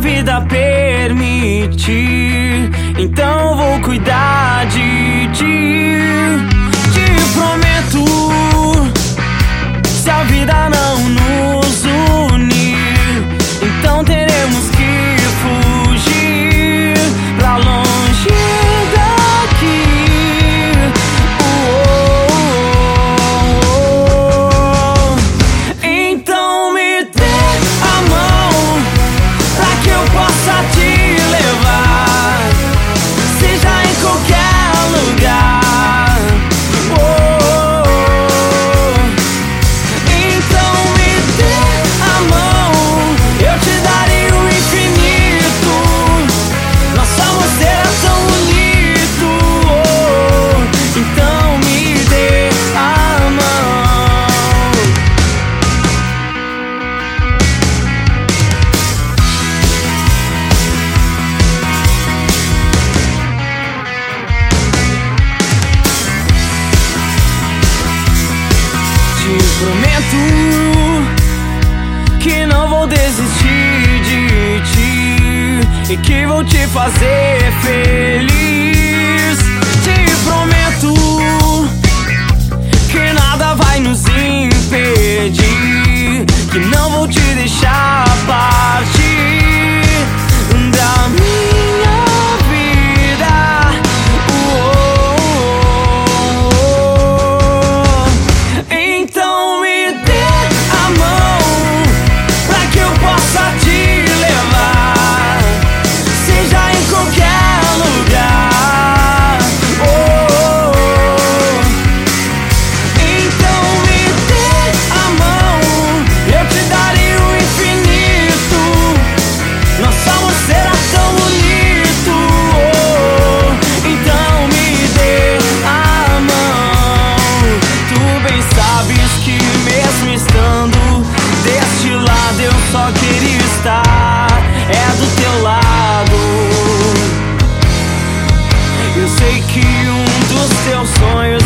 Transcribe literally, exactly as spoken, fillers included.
vida permitir, então vou cuidar de ti. Te prometo, se a vida não nos unir, então teremos que fugir pra longe daqui. Oh, oh, oh. Então me dê a mão pra que eu possa te levar, seja em qualquer lugar. Oh, oh, oh. Então me dê a mão, eu te darei o infinito. Nosso amor será tão bonito. Oh, então me dê a mão. Te prometo que não vou desistir de ti e que vou te fazer feliz. Te prometo que nada vai nos impedir, que não vou te deixar partir da minha vida. Oh, oh, oh. Então me dê a mão pra que eu possa te levar, seja em qualquer lugar. Oh, oh, oh. Então me dê a mão, eu te darei o infinito. Nosso amor será tão bonito. Oh, então me dê a mão. Tu bem sabes que mesmo estando deste lado, eu só queria estar é do teu lado. Eu sei que um dos teus sonhos